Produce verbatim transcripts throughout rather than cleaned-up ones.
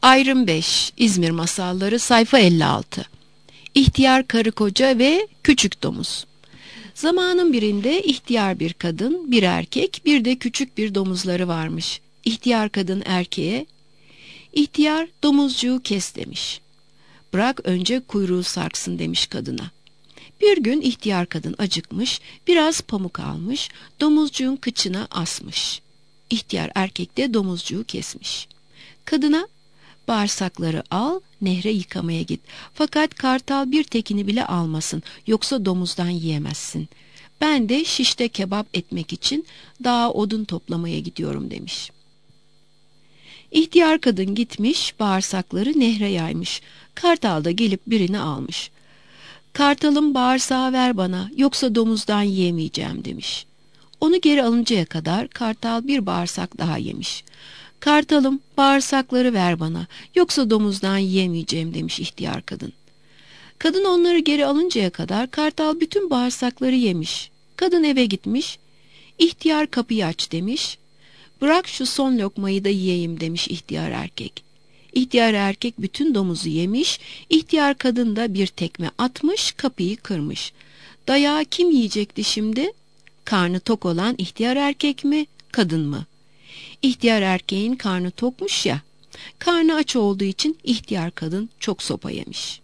Ayrım beş, İzmir Masalları, sayfa elli altı. İhtiyar karı koca ve küçük domuz. Zamanın birinde ihtiyar bir kadın, bir erkek, bir de küçük bir domuzları varmış. İhtiyar kadın erkeğe, "İhtiyar, domuzcuğu kes," demiş. "Bırak önce kuyruğu sarksın," demiş kadına. Bir gün ihtiyar kadın acıkmış, biraz pamuk almış, domuzcuğun kıçına asmış. İhtiyar erkek de domuzcuğu kesmiş. Kadına, "Bağırsakları al, nehre yıkamaya git. Fakat kartal bir tekini bile almasın, yoksa domuzdan yiyemezsin. Ben de şişte kebap etmek için dağa odun toplamaya gidiyorum," demiş. İhtiyar kadın gitmiş, bağırsakları nehre yaymış. Kartal da gelip birini almış. "Kartalım, bağırsağı ver bana, yoksa domuzdan yiyemeyeceğim," demiş. Onu geri alıncaya kadar kartal bir bağırsak daha yemiş. "Kartalım, bağırsakları ver bana, yoksa domuzdan yiyemeyeceğim," demiş ihtiyar kadın. Kadın onları geri alıncaya kadar kartal bütün bağırsakları yemiş. Kadın eve gitmiş, "İhtiyar, kapıyı aç," demiş. "Bırak şu son lokmayı da yiyeyim," demiş ihtiyar erkek. İhtiyar erkek bütün domuzu yemiş, ihtiyar kadın da bir tekme atmış, kapıyı kırmış. Dayağı kim yiyecekti şimdi? Karnı tok olan ihtiyar erkek mi, kadın mı? İhtiyar erkeğin karnı tokmuş ya, karnı aç olduğu için ihtiyar kadın çok sopa yemiş.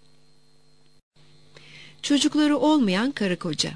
Çocukları olmayan karı koca.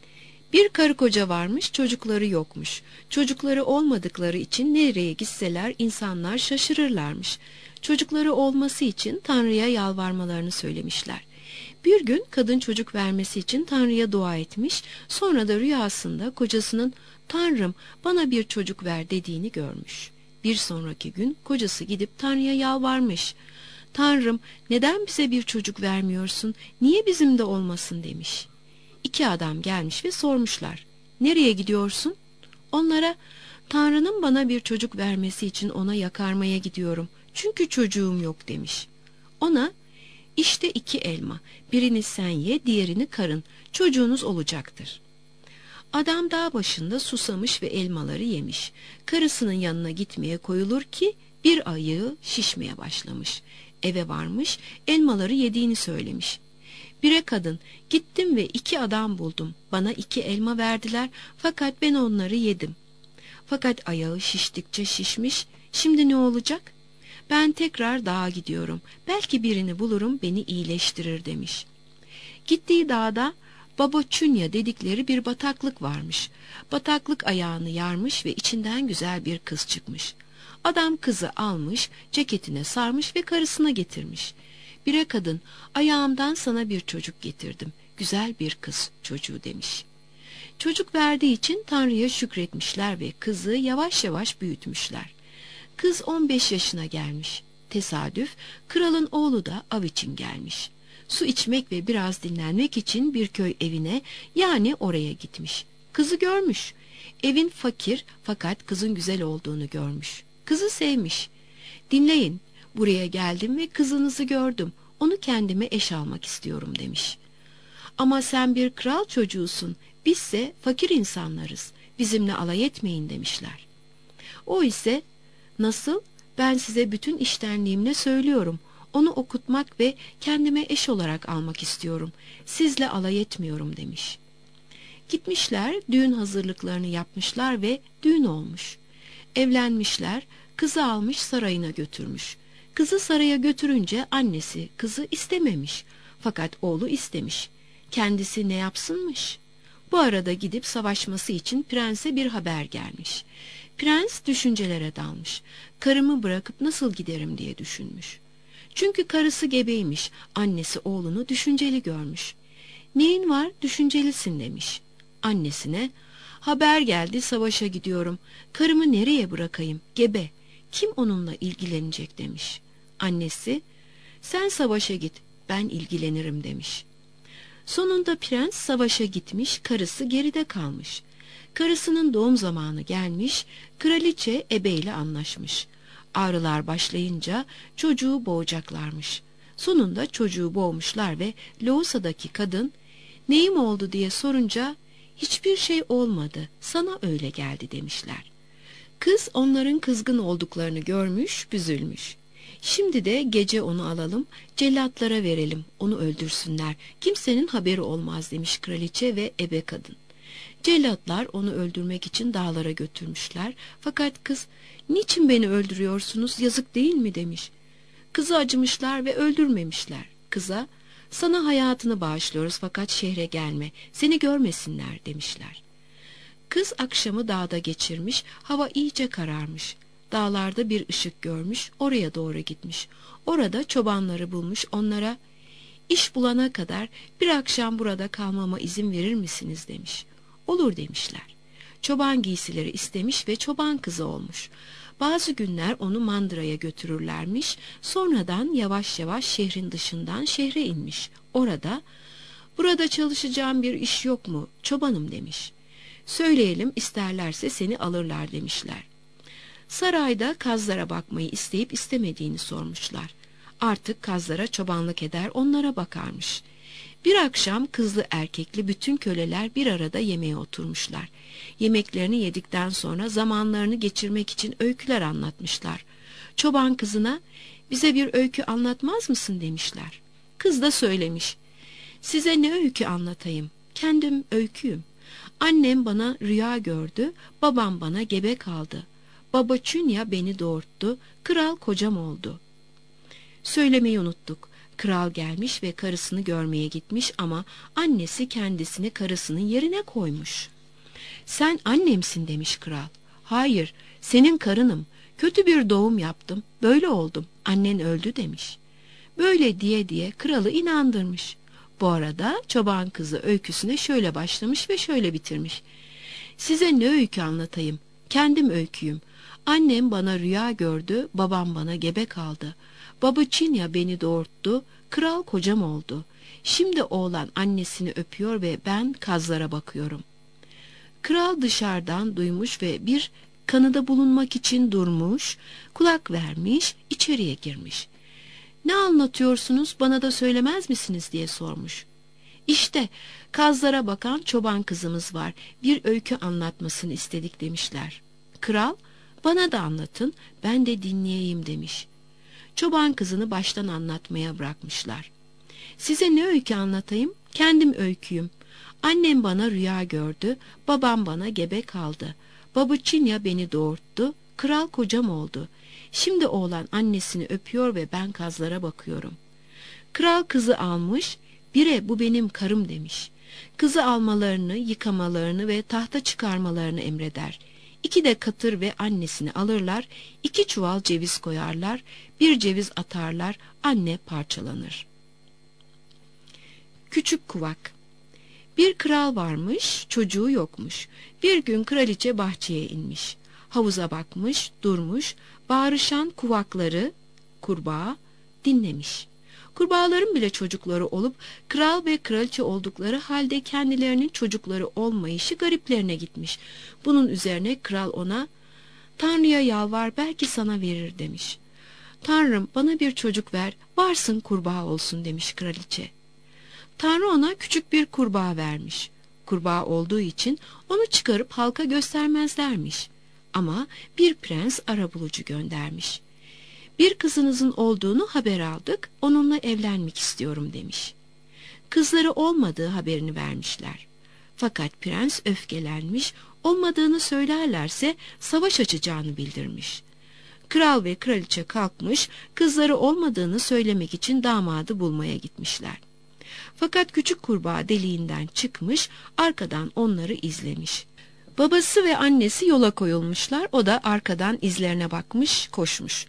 Bir karı koca varmış, çocukları yokmuş. Çocukları olmadıkları için nereye gitseler insanlar şaşırırlarmış. Çocukları olması için Tanrı'ya yalvarmalarını söylemişler. Bir gün kadın çocuk vermesi için Tanrı'ya dua etmiş, sonra da rüyasında kocasının "Tanrım, bana bir çocuk ver," dediğini görmüş. Bir sonraki gün kocası gidip Tanrı'ya yalvarmış. "Tanrım, neden bize bir çocuk vermiyorsun, niye bizim de olmasın?" demiş. İki adam gelmiş ve sormuşlar, "Nereye gidiyorsun?" Onlara, "Tanrı'nın bana bir çocuk vermesi için ona yakarmaya gidiyorum, çünkü çocuğum yok," demiş. Ona, "İşte iki elma, birini sen ye, diğerini karın, çocuğunuz olacaktır." Adam dağ başında susamış ve elmaları yemiş. Karısının yanına gitmeye koyulur ki bir ayağı şişmeye başlamış. Eve varmış, elmaları yediğini söylemiş. Bire kadın, "Gittim ve iki adam buldum. Bana iki elma verdiler, fakat ben onları yedim. Fakat ayağı şiştikçe şişmiş, şimdi ne olacak? Ben tekrar dağa gidiyorum. Belki birini bulurum, beni iyileştirir," demiş. Gittiği dağda Baboçunya dedikleri bir bataklık varmış. Bataklık ayağını yarmış ve içinden güzel bir kız çıkmış. Adam kızı almış, ceketine sarmış ve karısına getirmiş. Bire kadın, "Ayağımdan sana bir çocuk getirdim. Güzel bir kız çocuğu," demiş. Çocuk verdiği için Tanrı'ya şükretmişler ve kızı yavaş yavaş büyütmüşler. Kız on beş yaşına gelmiş. Tesadüf, kralın oğlu da av için gelmiş. Su içmek ve biraz dinlenmek için bir köy evine, yani oraya gitmiş. Kızı görmüş. Evin fakir fakat kızın güzel olduğunu görmüş. Kızı sevmiş. "Dinleyin, buraya geldim ve kızınızı gördüm. Onu kendime eş almak istiyorum," demiş. "Ama sen bir kral çocuğusun, bizse fakir insanlarız. Bizimle alay etmeyin," demişler. O ise, "Nasıl? Ben size bütün içtenliğimle söylüyorum. Onu okutmak ve kendime eş olarak almak istiyorum. Sizle alay etmiyorum," demiş. Gitmişler, düğün hazırlıklarını yapmışlar ve düğün olmuş. Evlenmişler, kızı almış sarayına götürmüş. Kızı saraya götürünce annesi kızı istememiş. Fakat oğlu istemiş. Kendisi ne yapsınmış? Bu arada gidip savaşması için prense bir haber gelmiş. Prens düşüncelere dalmış. "Karımı bırakıp nasıl giderim?" diye düşünmüş. Çünkü karısı gebeymiş, annesi oğlunu düşünceli görmüş. "Neyin var, düşüncelisin," demiş. Annesine, "Haber geldi, savaşa gidiyorum. Karımı nereye bırakayım, gebe. Kim onunla ilgilenecek?" demiş. Annesi, "Sen savaşa git, ben ilgilenirim," demiş. Sonunda prens savaşa gitmiş, karısı geride kalmış. Karısının doğum zamanı gelmiş, kraliçe ebeyle anlaşmış. Ağrılar başlayınca çocuğu boğacaklarmış. Sonunda çocuğu boğmuşlar ve Loğusa'daki kadın, "Neyim oldu?" diye sorunca, "Hiçbir şey olmadı, sana öyle geldi," demişler. Kız onların kızgın olduklarını görmüş, büzülmüş. Şimdi de gece onu alalım, cellatlara verelim, onu öldürsünler. Kimsenin haberi olmaz demiş kraliçe ve ebe kadın. Cellatlar onu öldürmek için dağlara götürmüşler. Fakat kız, niçin beni öldürüyorsunuz, yazık değil mi demiş. Kızı acımışlar ve öldürmemişler. Kıza, sana hayatını bağışlıyoruz fakat şehre gelme, seni görmesinler demişler. Kız akşamı dağda geçirmiş, hava iyice kararmış. Dağlarda bir ışık görmüş, oraya doğru gitmiş. Orada çobanları bulmuş, onlara, iş bulana kadar bir akşam burada kalmama izin verir misiniz demiş. Olur demişler. Çoban giysileri istemiş ve çoban kızı olmuş. Bazı günler onu mandıraya götürürlermiş, sonradan yavaş yavaş şehrin dışından şehre inmiş. Orada, burada çalışacağım bir iş yok mu, çobanım demiş. Söyleyelim, isterlerse seni alırlar demişler. Sarayda kazlara bakmayı isteyip istemediğini sormuşlar. Artık kazlara çobanlık eder, onlara bakarmış. Bir akşam kızlı erkekli bütün köleler bir arada yemeğe oturmuşlar. Yemeklerini yedikten sonra zamanlarını geçirmek için öyküler anlatmışlar. Çoban kızına, bize bir öykü anlatmaz mısın demişler. Kız da söylemiş, size ne öykü anlatayım, kendim öyküyüm. Annem bana rüya gördü, babam bana gebe kaldı. Baba Çünya beni doğurttu, kral kocam oldu. Söylemeyi unuttuk. Kral gelmiş ve karısını görmeye gitmiş ama annesi kendisini karısının yerine koymuş. Sen annemsin demiş kral. Hayır, senin karınım. Kötü bir doğum yaptım, böyle oldum. Annen öldü demiş. Böyle diye diye kralı inandırmış. Bu arada çoban kızı öyküsüne şöyle başlamış ve şöyle bitirmiş. Size ne öykü anlatayım? Kendim öyküyüm. Annem bana rüya gördü, babam bana gebe kaldı. Baba Çinya beni doğurttu, kral kocam oldu. Şimdi oğlan annesini öpüyor ve ben kazlara bakıyorum. Kral dışarıdan duymuş ve bir kanıda bulunmak için durmuş, kulak vermiş, içeriye girmiş. Ne anlatıyorsunuz, bana da söylemez misiniz diye sormuş. İşte kazlara bakan çoban kızımız var, bir öykü anlatmasını istedik demişler. Kral, bana da anlatın, ben de dinleyeyim demiş. Çoban kızını baştan anlatmaya bırakmışlar. Size ne öykü anlatayım? Kendim öyküyüm. Annem bana rüya gördü, babam bana gebe kaldı. Baba Çinya beni doğurttu, kral kocam oldu. Şimdi oğlan annesini öpüyor ve ben kazlara bakıyorum. Kral kızı almış, bire bu benim karım demiş. Kızı almalarını, yıkamalarını ve tahta çıkarmalarını emreder. İki de katır ve annesini alırlar, iki çuval ceviz koyarlar, bir ceviz atarlar, anne parçalanır. Küçük Kuvak. Bir kral varmış, çocuğu yokmuş. Bir gün kraliçe bahçeye inmiş. Havuza bakmış, durmuş, bağırışan kuvakları, kurbağa, dinlemiş. Kurbağaların bile çocukları olup, kral ve kraliçe oldukları halde kendilerinin çocukları olmayışı gariplerine gitmiş. Bunun üzerine kral ona, Tanrı'ya yalvar belki sana verir demiş. Tanrım bana bir çocuk ver, varsın kurbağa olsun demiş kraliçe. Tanrı ona küçük bir kurbağa vermiş. Kurbağa olduğu için onu çıkarıp halka göstermezlermiş. Ama bir prens arabulucu göndermiş. Bir kızınızın olduğunu haber aldık, onunla evlenmek istiyorum demiş. Kızları olmadığı haberini vermişler. Fakat prens öfkelenmiş, olmadığını söylerlerse savaş açacağını bildirmiş. Kral ve kraliçe kalkmış, kızları olmadığını söylemek için damadı bulmaya gitmişler. Fakat küçük kurbağa deliğinden çıkmış, arkadan onları izlemiş. Babası ve annesi yola koyulmuşlar, o da arkadan izlerine bakmış, koşmuş.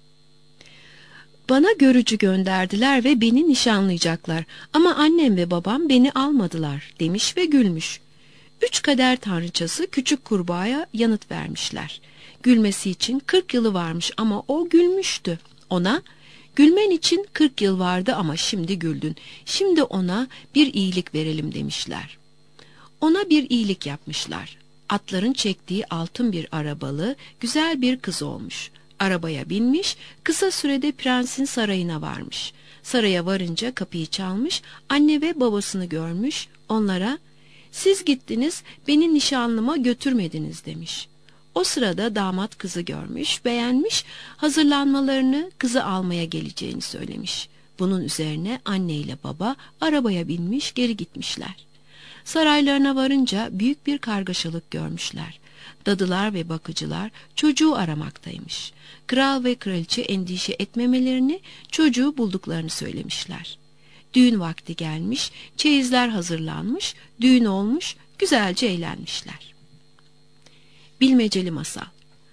Bana görücü gönderdiler ve beni nişanlayacaklar ama annem ve babam beni almadılar demiş ve gülmüş. Üç kader tanrıçası küçük kurbağaya yanıt vermişler. Gülmesi için kırk yılı varmış ama o gülmüştü. Ona, gülmen için kırk yıl vardı ama şimdi güldün. Şimdi ona bir iyilik verelim demişler. Ona bir iyilik yapmışlar. Atların çektiği altın bir arabalı, güzel bir kız olmuş. Arabaya binmiş, kısa sürede prensin sarayına varmış. Saraya varınca kapıyı çalmış, anne ve babasını görmüş, onlara, siz gittiniz, beni nişanlıma götürmediniz demiş. O sırada damat kızı görmüş, beğenmiş, hazırlanmalarını, kızı almaya geleceğini söylemiş. Bunun üzerine anne ile baba arabaya binmiş, geri gitmişler. Saraylarına varınca büyük bir kargaşalık görmüşler. Dadılar ve bakıcılar çocuğu aramaktaymış. Kral ve kraliçe endişe etmemelerini, çocuğu bulduklarını söylemişler. Düğün vakti gelmiş, çeyizler hazırlanmış, düğün olmuş, güzelce eğlenmişler. Bilmeceli masal.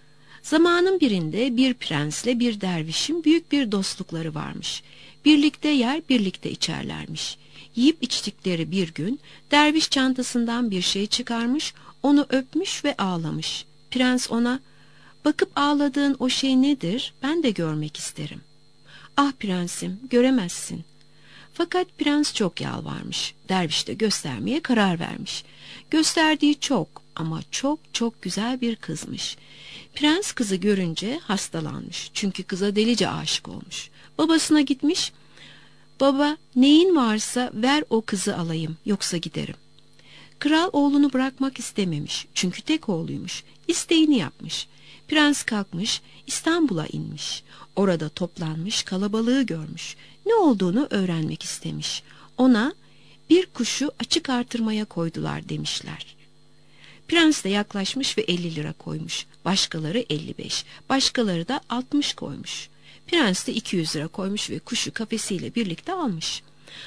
Zamanın birinde bir prensle bir dervişin büyük bir dostlukları varmış. Birlikte yer, birlikte içerlermiş. Yiyip içtikleri bir gün derviş çantasından bir şey çıkarmış, onu öpmüş ve ağlamış. Prens ona, "Bakıp ağladığın o şey nedir? Ben de görmek isterim." "Ah prensim, göremezsin." Fakat prens çok yalvarmış. Derviş de göstermeye karar vermiş. Gösterdiği çok ama çok çok güzel bir kızmış. Prens kızı görünce hastalanmış. Çünkü kıza delice aşık olmuş. Babasına gitmiş. "Baba, neyin varsa ver o kızı alayım, yoksa giderim." Kral oğlunu bırakmak istememiş. Çünkü tek oğluymuş. İsteğini yapmış. Prens kalkmış, İstanbul'a inmiş. Orada toplanmış kalabalığı görmüş. Ne olduğunu öğrenmek istemiş. Ona, "Bir kuşu açık artırmaya koydular," demişler. Prens de yaklaşmış ve elli lira koymuş. Başkaları elli beş, başkaları da altmış koymuş. Prens de iki yüz lira koymuş ve kuşu kafesiyle birlikte almış.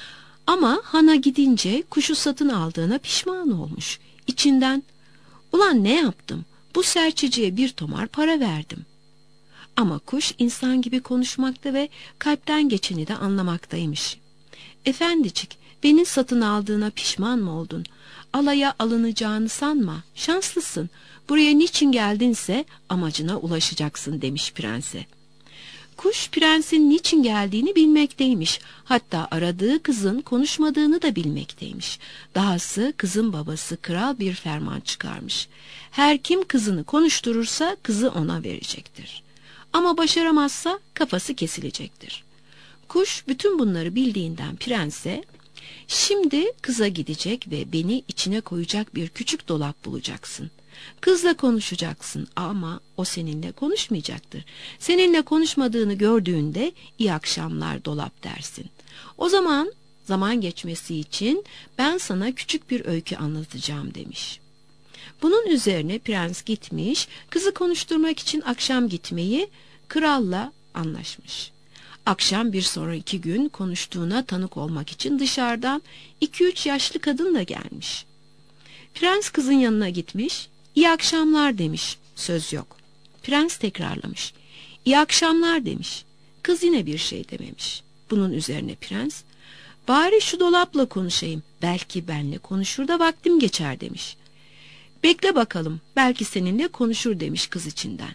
Ama hana gidince kuşu satın aldığına pişman olmuş. İçinden, "Ulan ne yaptım? Bu serçeciye bir tomar para verdim." Ama kuş insan gibi konuşmakta ve kalpten geçeni de anlamaktaymış. "Efendicik, beni satın aldığına pişman mı oldun? Alaya alınacağını sanma, şanslısın. Buraya niçin geldinse amacına ulaşacaksın," demiş prense. Kuş prensin niçin geldiğini bilmekteymiş. Hatta aradığı kızın konuşmadığını da bilmekteymiş. Dahası kızın babası kral bir ferman çıkarmış. Her kim kızını konuşturursa kızı ona verecektir. Ama başaramazsa kafası kesilecektir. Kuş bütün bunları bildiğinden prense, "Şimdi kıza gidecek ve beni içine koyacak bir küçük dolap bulacaksın. Kızla konuşacaksın ama o seninle konuşmayacaktır. Seninle konuşmadığını gördüğünde iyi akşamlar dolap dersin. O zaman zaman geçmesi için ben sana küçük bir öykü anlatacağım," demiş. Bunun üzerine prens gitmiş, kızı konuşturmak için akşam gitmeyi kralla anlaşmış. Akşam bir sonraki gün konuştuğuna tanık olmak için dışarıdan iki üç yaşlı kadın da gelmiş. Prens kızın yanına gitmiş, "İyi akşamlar," demiş. Söz yok. Prens tekrarlamış. "İyi akşamlar," demiş. Kız yine bir şey dememiş. Bunun üzerine prens, "Bari şu dolapla konuşayım, belki benle konuşur da vaktim geçer," demiş. "Bekle bakalım, belki seninle konuşur," demiş kız içinden.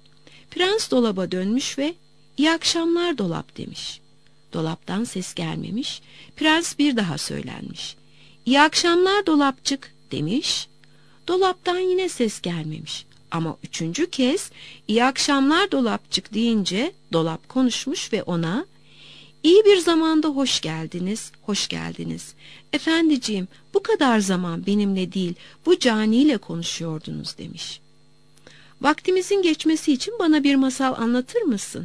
Prens dolaba dönmüş ve "İyi akşamlar dolap," demiş. Dolaptan ses gelmemiş. Prens bir daha söylenmiş. "İyi akşamlar dolapçık," demiş. Dolaptan yine ses gelmemiş. Ama üçüncü kez "İyi akşamlar dolapçık," deyince dolap konuşmuş ve ona, "İyi bir zamanda hoş geldiniz, hoş geldiniz. Efendiciğim, bu kadar zaman benimle değil, bu caniyle konuşuyordunuz," demiş. "Vaktimizin geçmesi için bana bir masal anlatır mısın?"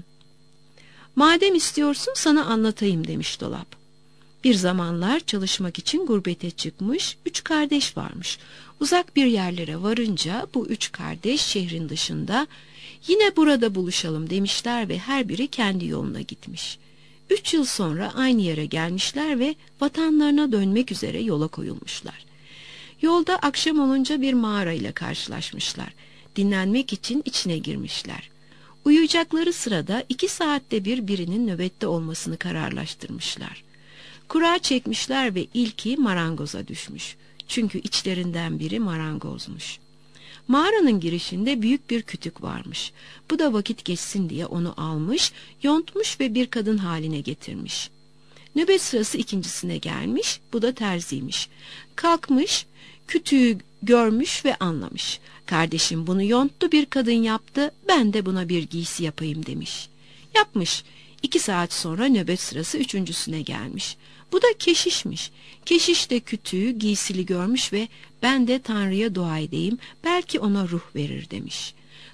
"Madem istiyorsun sana anlatayım," demiş dolap. Bir zamanlar çalışmak için gurbete çıkmış üç kardeş varmış. Uzak bir yerlere varınca bu üç kardeş şehrin dışında, "Yine burada buluşalım," demişler ve her biri kendi yoluna gitmiş. Üç yıl sonra aynı yere gelmişler ve vatanlarına dönmek üzere yola koyulmuşlar. Yolda akşam olunca bir mağara ile karşılaşmışlar. Dinlenmek için içine girmişler. Uyuyacakları sırada iki saatte bir birinin nöbette olmasını kararlaştırmışlar. Kura çekmişler ve ilki marangoza düşmüş. Çünkü içlerinden biri marangozmuş. Mağaranın girişinde büyük bir kütük varmış. Bu da vakit geçsin diye onu almış, yontmuş ve bir kadın haline getirmiş. Nöbet sırası ikincisine gelmiş, bu da terziymiş. Kalkmış, kütüğü görmüş ve anlamış. "Kardeşim bunu yonttu bir kadın yaptı, ben de buna bir giysi yapayım," demiş. Yapmış. İki saat sonra nöbet sırası üçüncüsüne gelmiş. Bu da keşişmiş. Keşiş de kütüğü giysili görmüş ve "Ben de Tanrı'ya dua edeyim, belki ona ruh verir," demiş.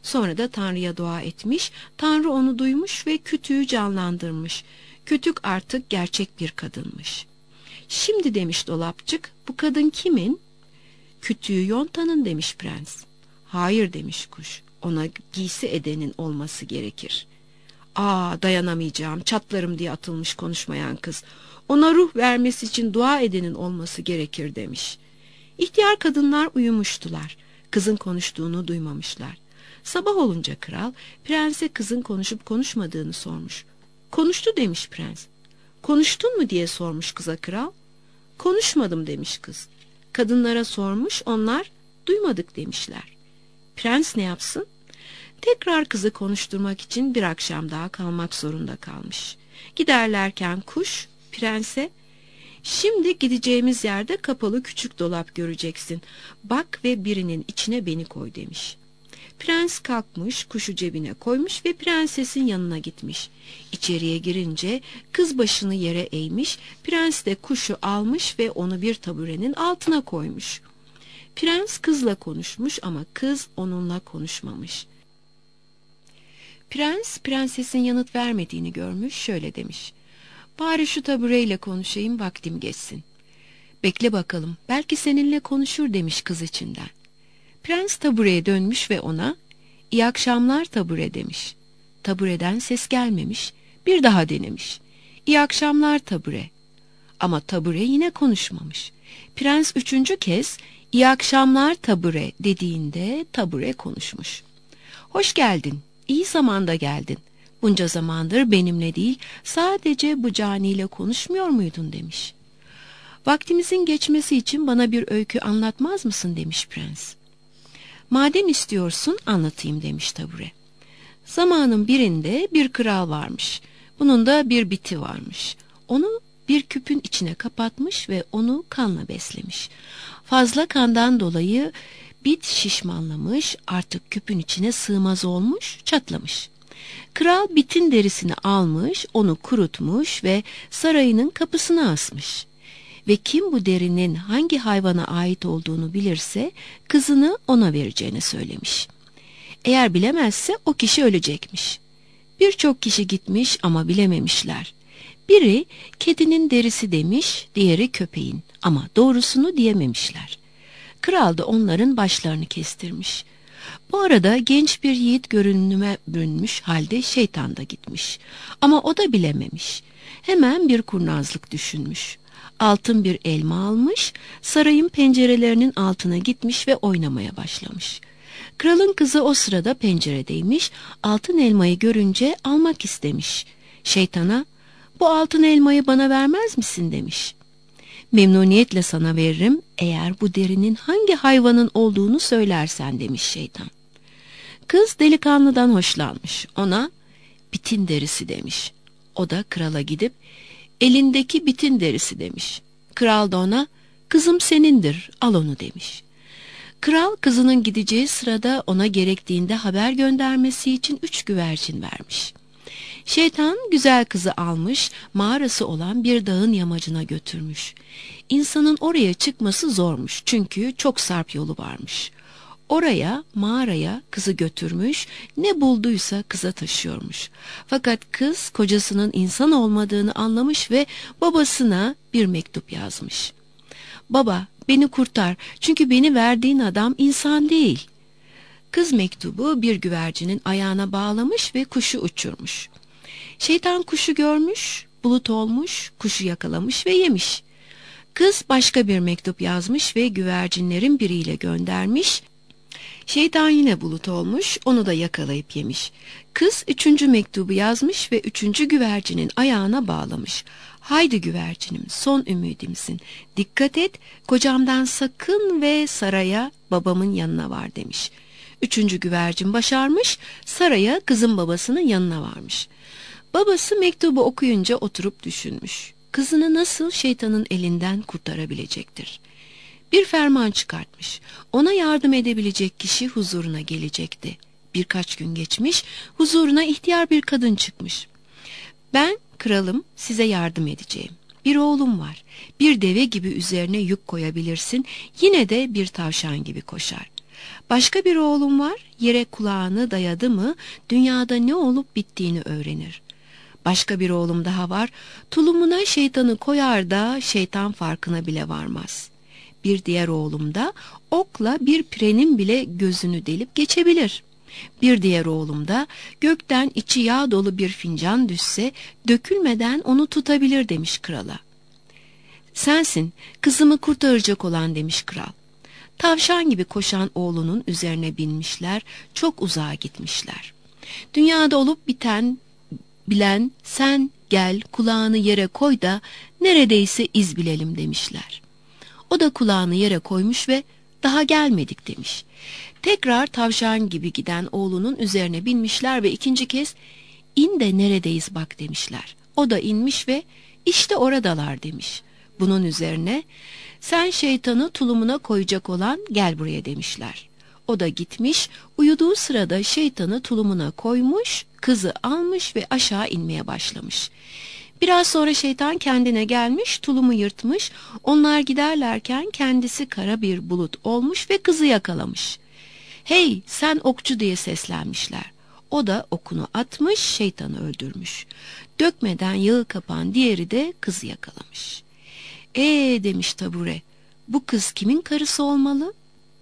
Sonra da Tanrı'ya dua etmiş. Tanrı onu duymuş ve kütüğü canlandırmış. Kütük artık gerçek bir kadınmış. Şimdi demiş dolapçık, bu kadın kimin? Kütüğü Yonta'nın demiş prens. Hayır demiş kuş, ona giysi edenin olması gerekir. Aa, dayanamayacağım, çatlarım diye atılmış konuşmayan kız. Ona ruh vermesi için dua edenin olması gerekir demiş. İhtiyar kadınlar uyumuştular. Kızın konuştuğunu duymamışlar. Sabah olunca kral prense kızın konuşup konuşmadığını sormuş. Konuştu demiş prens. Konuştun mu diye sormuş kıza kral. Konuşmadım demiş kız. Kadınlara sormuş, onlar duymadık demişler. Prens ne yapsın? Tekrar kızı konuşturmak için bir akşam daha kalmak zorunda kalmış. Giderlerken kuş prense, şimdi gideceğimiz yerde kapalı küçük dolap göreceksin. Bak ve birinin içine beni koy demiş. Prens kalkmış, kuşu cebine koymuş ve prensesin yanına gitmiş. İçeriye girince kız başını yere eğmiş, prens de kuşu almış ve onu bir taburenin altına koymuş. Prens kızla konuşmuş ama kız onunla konuşmamış. Prens, prensesin yanıt vermediğini görmüş, şöyle demiş. Bari şu tabureyle konuşayım, vaktim geçsin. Bekle bakalım, belki seninle konuşur demiş kız içinden. Prens tabureye dönmüş ve ona, iyi akşamlar tabure demiş. Tabureden ses gelmemiş, bir daha denemiş. İyi akşamlar tabure. Ama tabure yine konuşmamış. Prens üçüncü kez, iyi akşamlar tabure dediğinde tabure konuşmuş. Hoş geldin, iyi zamanda geldin. Bunca zamandır benimle değil, sadece bu caniyle konuşmuyor muydun demiş. Vaktimizin geçmesi için bana bir öykü anlatmaz mısın demiş prens. Madem istiyorsun anlatayım demiş tabure. Zamanın birinde bir kral varmış. Bunun da bir biti varmış. Onu bir küpün içine kapatmış ve onu kanla beslemiş. Fazla kandan dolayı bit şişmanlamış, artık küpün içine sığmaz olmuş, çatlamış. Kral bitin derisini almış, onu kurutmuş ve sarayının kapısına asmış. Ve kim bu derinin hangi hayvana ait olduğunu bilirse kızını ona vereceğini söylemiş. Eğer bilemezse o kişi ölecekmiş. Birçok kişi gitmiş ama bilememişler. Biri kedinin derisi demiş, diğeri köpeğin, ama doğrusunu diyememişler. Kral da onların başlarını kestirmiş. Bu arada genç bir yiğit görünüme bürünmüş halde şeytan da gitmiş. Ama o da bilememiş. Hemen bir kurnazlık düşünmüş. Altın bir elma almış, sarayın pencerelerinin altına gitmiş ve oynamaya başlamış. Kralın kızı o sırada penceredeymiş, altın elmayı görünce almak istemiş. Şeytana, bu altın elmayı bana vermez misin demiş. Memnuniyetle sana veririm, eğer bu derinin hangi hayvanın olduğunu söylersen demiş şeytan. Kız delikanlıdan hoşlanmış, ona bitin derisi demiş. O da krala gidip, elindeki bitin derisi demiş. Kral da ona, kızım senindir, al onu demiş. Kral kızının gideceği sırada ona gerektiğinde haber göndermesi için üç güvercin vermiş. Şeytan güzel kızı almış, mağarası olan bir dağın yamacına götürmüş. İnsanın oraya çıkması zormuş, çünkü çok sarp yolu varmış. Oraya, mağaraya kızı götürmüş, ne bulduysa kıza taşıyormuş. Fakat kız kocasının insan olmadığını anlamış ve babasına bir mektup yazmış. Baba, beni kurtar, çünkü beni verdiğin adam insan değil. Kız mektubu bir güvercinin ayağına bağlamış ve kuşu uçurmuş. Şeytan kuşu görmüş, bulut olmuş, kuşu yakalamış ve yemiş. Kız başka bir mektup yazmış ve güvercinlerin biriyle göndermiş. Şeytan yine bulut olmuş, onu da yakalayıp yemiş. Kız üçüncü mektubu yazmış ve üçüncü güvercinin ayağına bağlamış. Haydi güvercinim, son ümidimsin. Dikkat et, kocamdan sakın ve saraya, babamın yanına var demiş. Üçüncü güvercin başarmış, saraya kızın babasının yanına varmış. Babası mektubu okuyunca oturup düşünmüş. Kızını nasıl şeytanın elinden kurtarabilecektir? Bir ferman çıkartmış. Ona yardım edebilecek kişi huzuruna gelecekti. Birkaç gün geçmiş, huzuruna ihtiyar bir kadın çıkmış. Ben kralım, size yardım edeceğim. Bir oğlum var. Bir deve gibi üzerine yük koyabilirsin, yine de bir tavşan gibi koşar. Başka bir oğlum var, yere kulağını dayadı mı dünyada ne olup bittiğini öğrenir. Başka bir oğlum daha var, tulumuna şeytanı koyar da şeytan farkına bile varmaz. Bir diğer oğlum da okla bir pirenin bile gözünü delip geçebilir. Bir diğer oğlum da gökten içi yağ dolu bir fincan düşse dökülmeden onu tutabilir demiş krala. Sensin kızımı kurtaracak olan demiş kral. Tavşan gibi koşan oğlunun üzerine binmişler, çok uzağa gitmişler. Dünyada olup biten bilen sen gel kulağını yere koy da neredeyse iz bilelim demişler. O da kulağını yere koymuş ve daha gelmedik demiş. Tekrar tavşan gibi giden oğlunun üzerine binmişler ve ikinci kez in de neredeyiz bak demişler. O da inmiş ve işte oradalar demiş. Bunun üzerine sen şeytanı tulumuna koyacak olan gel buraya demişler. O da gitmiş, uyuduğu sırada şeytanı tulumuna koymuş, kızı almış ve aşağı inmeye başlamış. Biraz sonra şeytan kendine gelmiş, tulumu yırtmış, onlar giderlerken kendisi kara bir bulut olmuş ve kızı yakalamış. Hey sen okçu diye seslenmişler. O da okunu atmış, şeytanı öldürmüş. Dökmeden yağı kapan diğeri de kızı yakalamış. Ee demiş tabure, bu kız kimin karısı olmalı?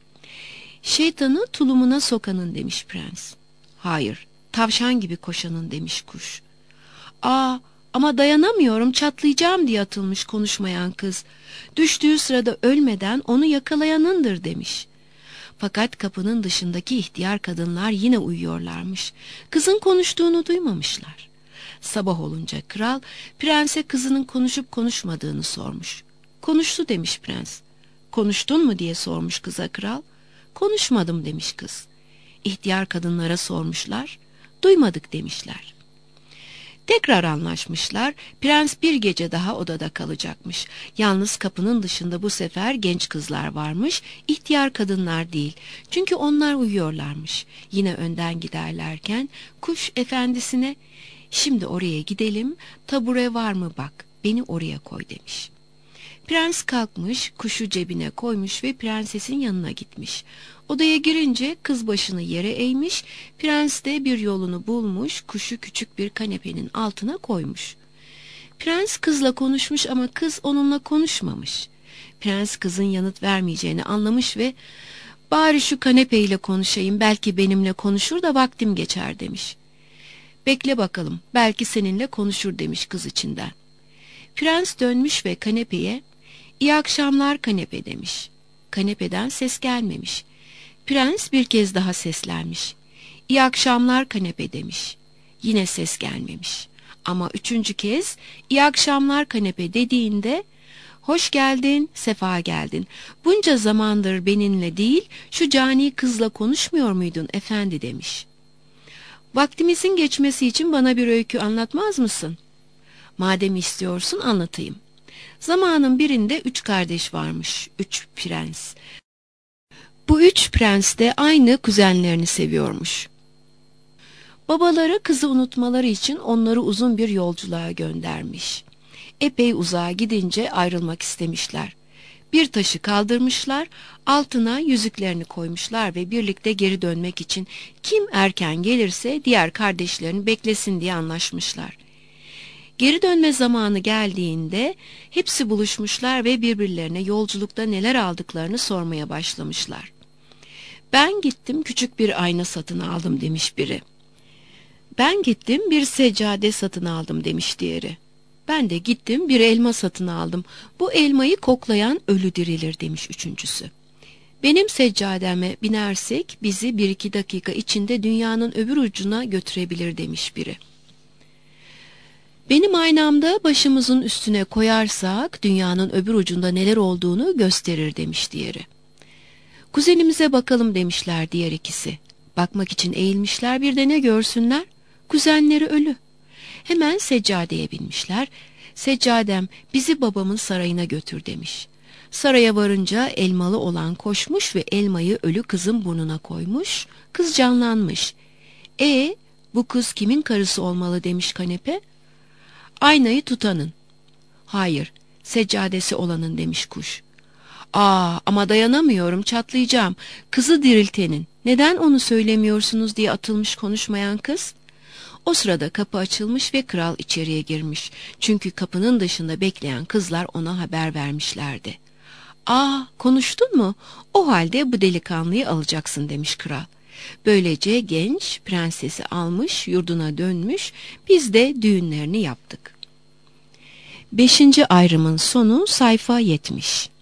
Şeytanı tulumuna sokanın demiş prens. Hayır, tavşan gibi koşanın demiş kuş. Aa, ama dayanamıyorum, çatlayacağım diye atılmış konuşmayan kız. Düştüğü sırada ölmeden onu yakalayanındır demiş. Fakat kapının dışındaki ihtiyar kadınlar yine uyuyorlarmış. Kızın konuştuğunu duymamışlar. Sabah olunca kral prense kızının konuşup konuşmadığını sormuş. Konuştu demiş prens. Konuştun mu diye sormuş kıza kral. Konuşmadım demiş kız. İhtiyar kadınlara sormuşlar. Duymadık demişler. Tekrar anlaşmışlar. Prens bir gece daha odada kalacakmış. Yalnız kapının dışında bu sefer genç kızlar varmış, ihtiyar kadınlar değil. Çünkü onlar uyuyorlarmış. Yine önden giderlerken kuş efendisine şimdi oraya gidelim, tabure var mı bak, beni oraya koy demiş. Prens kalkmış, kuşu cebine koymuş ve prensesin yanına gitmiş. Odaya girince kız başını yere eğmiş, prens de bir yolunu bulmuş, kuşu küçük bir kanepenin altına koymuş. Prens kızla konuşmuş ama kız onunla konuşmamış. Prens kızın yanıt vermeyeceğini anlamış ve bari şu kanepeyle konuşayım, belki benimle konuşur da vaktim geçer demiş. Bekle bakalım, belki seninle konuşur demiş kız içinden. Prens dönmüş ve kanepeye İyi akşamlar kanepe demiş. Kanepeden ses gelmemiş. Prens bir kez daha seslenmiş. İyi akşamlar kanepe demiş. Yine ses gelmemiş. Ama üçüncü kez iyi akşamlar kanepe dediğinde hoş geldin, sefa geldin. Bunca zamandır benimle değil şu cani kızla konuşmuyor muydun efendi demiş. Vaktimizin geçmesi için bana bir öykü anlatmaz mısın? Madem istiyorsun anlatayım. Zamanın birinde üç kardeş varmış, üç prens. Bu üç prens de aynı kuzenlerini seviyormuş. Babaları kızı unutmaları için onları uzun bir yolculuğa göndermiş. Epey uzağa gidince ayrılmak istemişler. Bir taşı kaldırmışlar, altına yüzüklerini koymuşlar ve birlikte geri dönmek için kim erken gelirse diğer kardeşlerini beklesin diye anlaşmışlar. Geri dönme zamanı geldiğinde hepsi buluşmuşlar ve birbirlerine yolculukta neler aldıklarını sormaya başlamışlar. Ben gittim küçük bir ayna satın aldım demiş biri. Ben gittim bir seccade satın aldım demiş diğeri. Ben de gittim bir elma satın aldım. Bu elmayı koklayan ölü dirilir demiş üçüncüsü. Benim seccademe binersek bizi bir iki dakika içinde dünyanın öbür ucuna götürebilir demiş biri. Benim aynamda başımızın üstüne koyarsak dünyanın öbür ucunda neler olduğunu gösterir demiş diğeri. Kuzenimize bakalım demişler diğer ikisi. Bakmak için eğilmişler, bir de ne görsünler? Kuzenleri ölü. Hemen seccadeye binmişler. Seccadem bizi babamın sarayına götür demiş. Saraya varınca elmalı olan koşmuş ve elmayı ölü kızın burnuna koymuş. Kız canlanmış. E bu kız kimin karısı olmalı demiş kanepe. Aynayı tutanın. Hayır, seccadesi olanın demiş kuş. Aa, ama dayanamıyorum, çatlayacağım. Kızı diriltenin. Neden onu söylemiyorsunuz diye atılmış konuşmayan kız. O sırada kapı açılmış ve kral içeriye girmiş. Çünkü kapının dışında bekleyen kızlar ona haber vermişlerdi. Aa, konuştun mu? O halde bu delikanlıyı alacaksın demiş kral. Böylece genç prensesi almış, yurduna dönmüş, biz de düğünlerini yaptık. Beşinci ayrımın sonu sayfa yetmiş.